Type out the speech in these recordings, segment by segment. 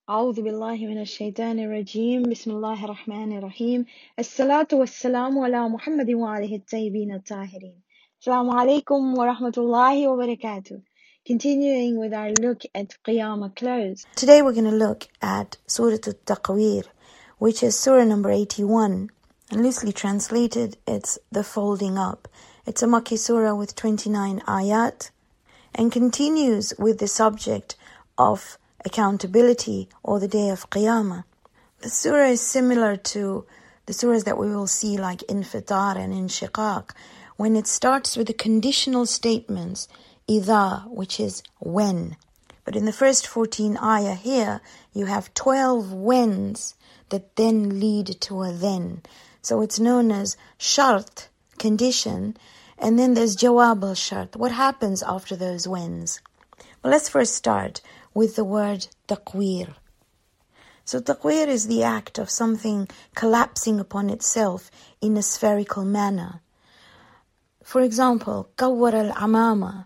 أعوذ بالله من الشيطان الرجيم بسم الله الرحمن الرحيم الصلاة والسلام على محمد وآله الطيبين الطاهرين Assalamu alaikum wa rahmatullahi wa barakatuh. Continuing with our look at Qiyamah close. Today we're going to look at Surah At-Taqweer, which is Surah number 81. And loosely translated, it's the folding up. It's a Makki surah with 29 ayat and continues with the subject of accountability or the day of Qiyamah. The surah is similar to the surahs that we will see like Infitar and Inshiqaq, when it starts with the conditional statements, idha, which is when. But in the first 14 ayah here, you have 12 whens that then lead to a then. So it's known as shart, condition, and then there's jawab al-shart. What happens after those whens? Well, let's first start with the word taqweer. So taqweer is the act of something collapsing upon itself in a spherical manner. For example, qawwar al-amama,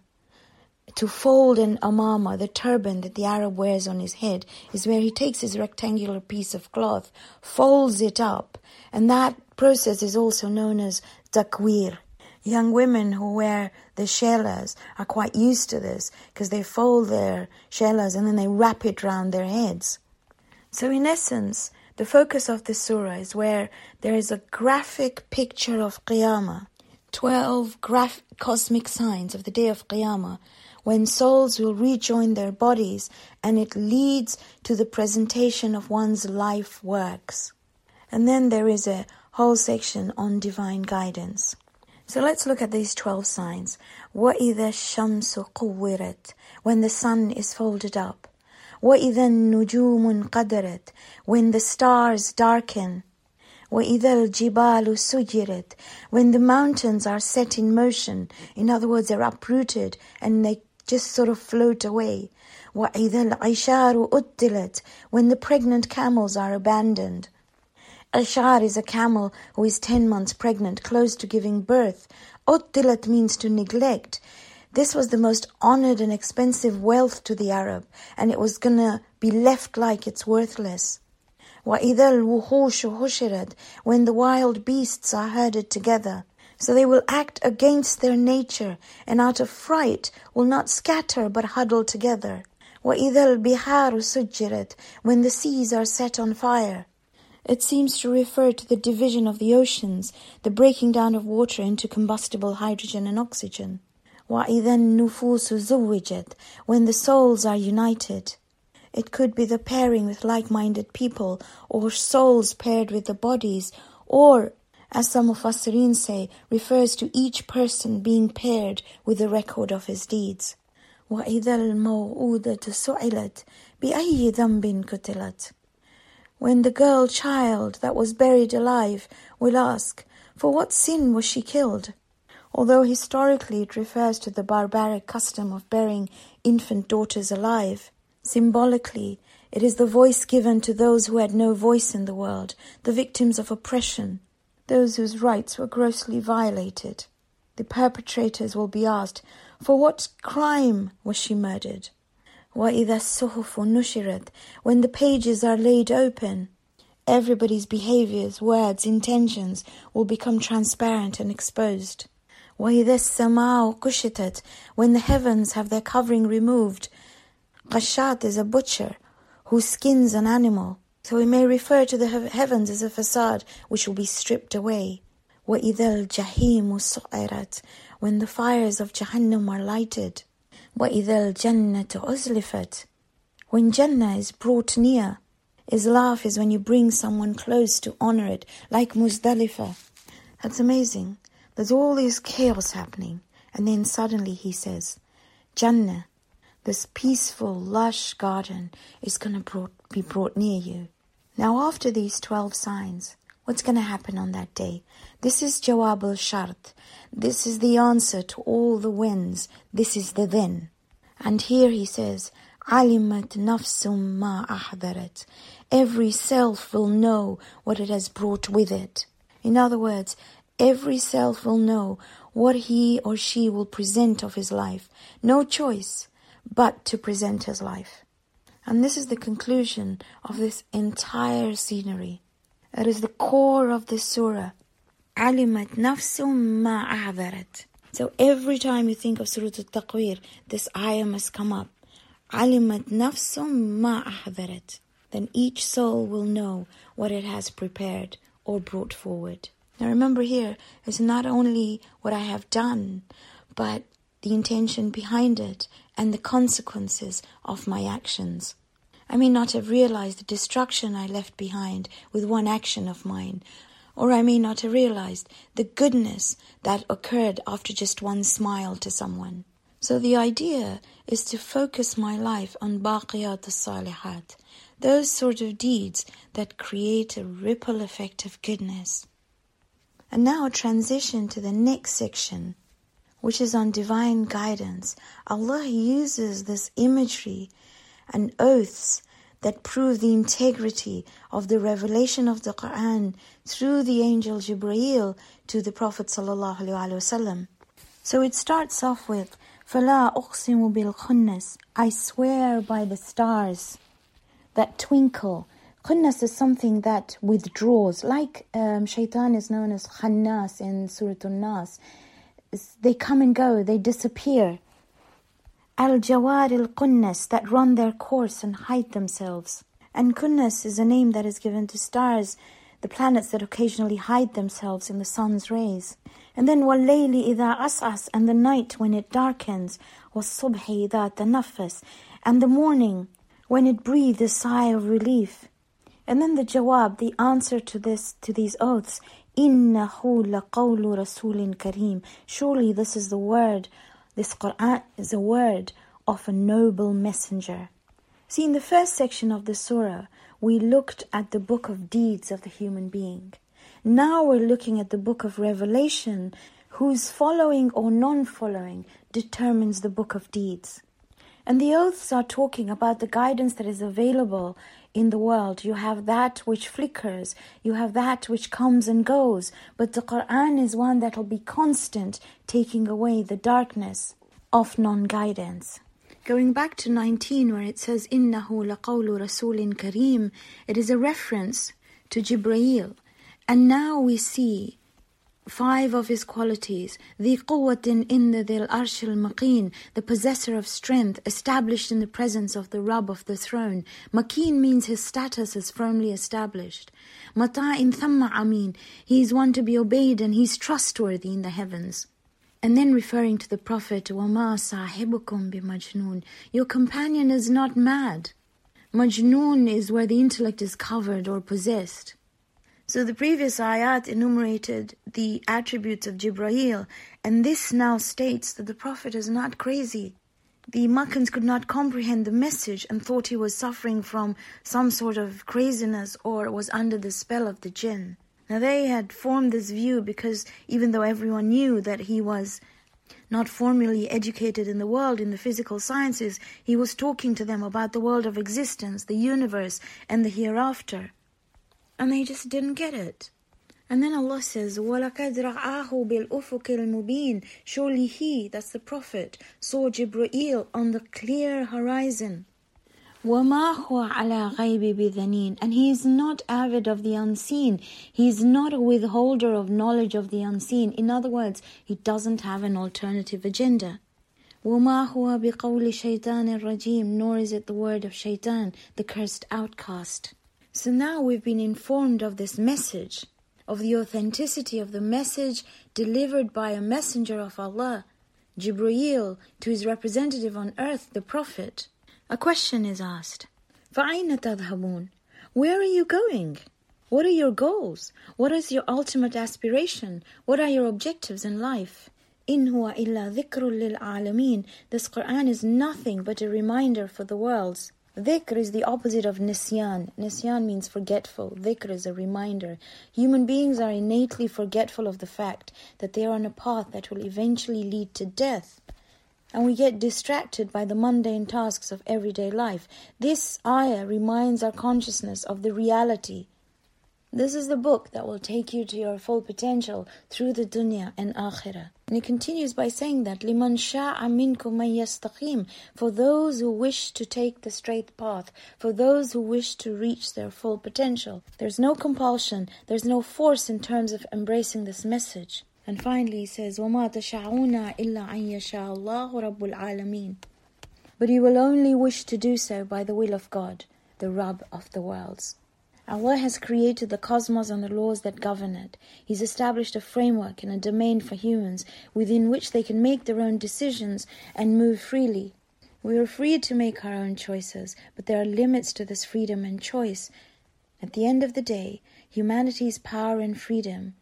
to fold an amama, the turban that the Arab wears on his head, is where he takes his rectangular piece of cloth, folds it up, and that process is also known as taqweer. Young women who wear the shelas are quite used to this because they fold their shelas and then they wrap it round their heads. So in essence, the focus of the surah is where there is a graphic picture of Qiyamah, 12 cosmic signs of the day of Qiyamah, when souls will rejoin their bodies and it leads to the presentation of one's life works. And then there is a whole section on divine guidance. So let's look at these 12 signs. وَإِذَا الشَّمْسُ قُوِّرَتْ, when the sun is folded up. وَإِذَا النُّجُومُ انْقَدَرَتْ, when the stars darken. وَإِذَا الْجِبَالُ سُجِّرَتْ, when the mountains are set in motion. In other words, they're uprooted and they just sort of float away. وَإِذَا الْعِشَارُ أُطِّلَتْ, when the pregnant camels are abandoned. Ashar is a camel who is 10 months pregnant, close to giving birth. Uttilat means to neglect. This was the most honored and expensive wealth to the Arab, and it was going to be left like it's worthless. وَإِذَا الْوُحُوشُ حُشِرَتْ, when the wild beasts are herded together. So they will act against their nature, and out of fright will not scatter but huddle together. وَإِذَا الْبِحَارُ سُجِّرَتْ, when the seas are set on fire. It seems to refer to the division of the oceans, the breaking down of water into combustible hydrogen and oxygen. وَإِذَا النُّفُوسُ زُوِّجَتْ, when the souls are united. It could be the pairing with like-minded people, or souls paired with the bodies, or, as some Mufassirin say, refers to each person being paired with the record of his deeds. وَإِذَا الْمَوْءُودَةُ سُئِلَتْ بِأَيِّ ذَنْبٍ قُتِلَتْ, when the girl child that was buried alive will ask, for what sin was she killed? Although historically it refers to the barbaric custom of burying infant daughters alive, symbolically it is the voice given to those who had no voice in the world, the victims of oppression, those whose rights were grossly violated. The perpetrators will be asked, for what crime was she murdered? وَإِذَا الصُّحُفُ نُشِرَتْ, when the pages are laid open, everybody's behaviors, words, intentions will become transparent and exposed. وَإِذَا السَّمَاءُ كُشِطَتْ, when the heavens have their covering removed. Qashat is a butcher who skins an animal, so we may refer to the heavens as a facade which will be stripped away. وَإِذَا الْجَحِيمُ سُعِرَتْ, when the fires of Jahannam are lighted. وَإِذَا الْجَنَّةُ أُزْلِفَتْ, when Jannah is brought near. Islaf is when you bring someone close to honor it, like Muzdalifah. That's amazing. There's all this chaos happening, and then suddenly he says, Jannah, this peaceful, lush garden, is going to be brought near you. Now after these 12 signs, what's going to happen on that day? This is Jawab al-Shart. This is the answer to all the whens. This is the then. And here he says, عَلِمَتْ نَفْسٌ مَا أَحْذَرَتْ, every self will know what it has brought with it. In other words, every self will know what he or she will present of his life. No choice but to present his life. And this is the conclusion of this entire scenery. It is the core of this surah. عَلِمَتْ نَفْسٌ مَا أَعْذَرَتْ. So every time you think of Surah Al-Taqweer, this ayah must come up. عَلِمَتْ نَفْسٌ مَا أَحْذَرَتْ. Then each soul will know what it has prepared or brought forward. Now remember here, it's not only what I have done, but the intention behind it and the consequences of my actions. I may not have realized the destruction I left behind with one action of mine, or I may not have realized the goodness that occurred after just one smile to someone. So the idea is to focus my life on baqiyat as-salihat, those sort of deeds that create a ripple effect of goodness. And now transition to the next section, which is on divine guidance. Allah uses this imagery and oaths that prove the integrity of the revelation of the Quran through the angel Jibreel to the Prophet ﷺ. So it starts off with, فَلَا أُقْسِمُ بِالْخُنَّسِ, I swear by the stars that twinkle. Khunnas is something that withdraws, like shaitan is known as Khannas in Surah An-Nas. They come and go, they disappear. Al-Jawar al-Qunnas, that run their course and hide themselves. And Kunnas is a name that is given to stars, the planets that occasionally hide themselves in the sun's rays. And then وَاللَّيْلِ إِذَا أَسْعَسْ, and the night when it darkens, وَالصُّبْحِ إِذَا تَنَفَّسْ, and the morning when it breathes a sigh of relief. And then the jawab, the answer to these oaths, إِنَّهُ لَقَوْلُ رَسُولٍ كَرِيمٍ, surely this is the word, this Qur'an is a word of a noble messenger. See, in the first section of the surah, we looked at the book of deeds of the human being. Now we're looking at the book of Revelation, whose following or non-following determines the book of deeds. And the oaths are talking about the guidance that is available in the world. You have that which flickers, you have that which comes and goes, but the Quran is one that will be constant, taking away the darkness of non-guidance. Going back to 19, where it says, إِنَّهُ لَقَوْلُ رَسُولٍ كَرِيمٍ, it is a reference to Jibreel. And now we see 5 of his qualities. ذِي قُوَّةٍ إِنَّ ذِي الْأَرْشِ الْمَقِينَ, the possessor of strength, established in the presence of the Rabb of the throne. Makeen means his status is firmly established. مَطَاعٍ ثَمَّ أَمِينَ, he is one to be obeyed and he is trustworthy in the heavens. And then referring to the Prophet, وَمَا صَاحِبُكُمْ بِمَجْنُونَ, your companion is not mad. Majnoon is where the intellect is covered or possessed. So the previous ayat enumerated the attributes of Jibreel, and this now states that the Prophet is not crazy. The Makkans could not comprehend the message and thought he was suffering from some sort of craziness or was under the spell of the jinn. Now they had formed this view because even though everyone knew that he was not formally educated in the world, in the physical sciences, he was talking to them about the world of existence, the universe, and the hereafter. And they just didn't get it. And then Allah says, وَلَقَدْ رَآهُ بِالْأُفُقِ الْمُبِينِ, surely he, that's the Prophet, saw Jibreel on the clear horizon. وَمَا هُوَ عَلَى غَيْبِ بِذَنِينَ, and he is not avid of the unseen. He is not a withholder of knowledge of the unseen. In other words, he doesn't have an alternative agenda. وَمَا هُوَ بِقَوْلِ شَيْطَانِ الرَّجِيمِ, nor is it the word of shaitan, the cursed outcast. So now we've been informed of this message, of the authenticity of the message delivered by a messenger of Allah, Jibreel, to his representative on earth, the Prophet. A question is asked, فَأَيْنَ تَذْهَبُونَ, where are you going? What are your goals? What is your ultimate aspiration? What are your objectives in life? إِنْ هُوَ إِلَّا ذِكْرٌ لِلْعَالَمِينَ, this Quran is nothing but a reminder for the worlds. Dhikr is the opposite of nisyan. Nisyan means forgetful. Dhikr is a reminder. Human beings are innately forgetful of the fact that they are on a path that will eventually lead to death. And we get distracted by the mundane tasks of everyday life. This ayah reminds our consciousness of the reality This is the book that will take you to your full potential through the dunya and akhirah. And he continues by saying that لِمَنْ شَاءَ مِنْكُمْ مَنْ يَسْتَقِيمُ, for those who wish to take the straight path, for those who wish to reach their full potential. There's no compulsion, there's no force in terms of embracing this message. And finally he says, وَمَا تَشَعُونَ إِلَّا أَنْ يَشَاءَ اللَّهُ رَبُّ الْعَالَمِينَ. But you will only wish to do so by the will of God, the Rabb of the worlds. Allah has created the cosmos and the laws that govern it. He's established a framework and a domain for humans within which they can make their own decisions and move freely. We are free to make our own choices, but there are limits to this freedom and choice. At the end of the day, humanity's power and freedom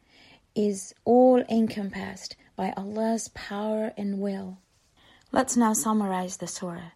is all encompassed by Allah's power and will. Let's now summarize the surah.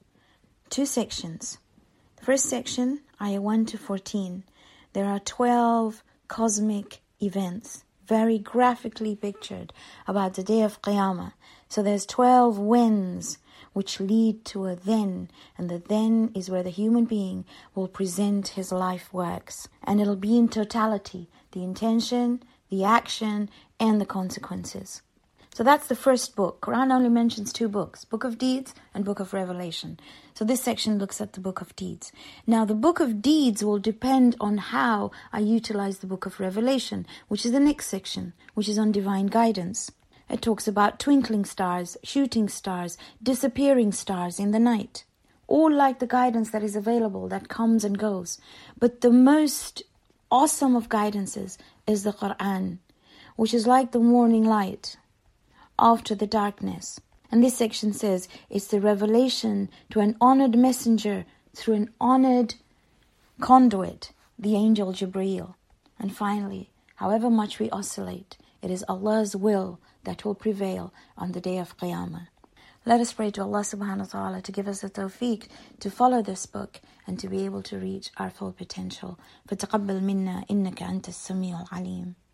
2 sections. The first section, ayah 1 to 14. There are 12 cosmic events, very graphically pictured, about the day of Qiyamah. So there's 12 whens which lead to a then, and the then is where the human being will present his life works. And it'll be in totality, the intention, the action, and the consequences. So that's the first book. Quran only mentions 2 books, Book of Deeds and Book of Revelation. So this section looks at the Book of Deeds. Now the Book of Deeds will depend on how I utilize the Book of Revelation, which is the next section, which is on divine guidance. It talks about twinkling stars, shooting stars, disappearing stars in the night. All like the guidance that is available, that comes and goes. But the most awesome of guidances is the Quran, which is like the morning light after the darkness. And this section says it's the revelation to an honored messenger through an honored conduit, the angel Jibreel. And finally, however much we oscillate, it is Allah's will that will prevail on the day of Qiyamah. Let us pray to Allah subhanahu wa ta'ala to give us the tawfiq to follow this book and to be able to reach our full potential. فَتَقَبَّلْ مِنَّا إِنَّكَ أَنْتَ السَّمِيعُ الْعَلِيمُ.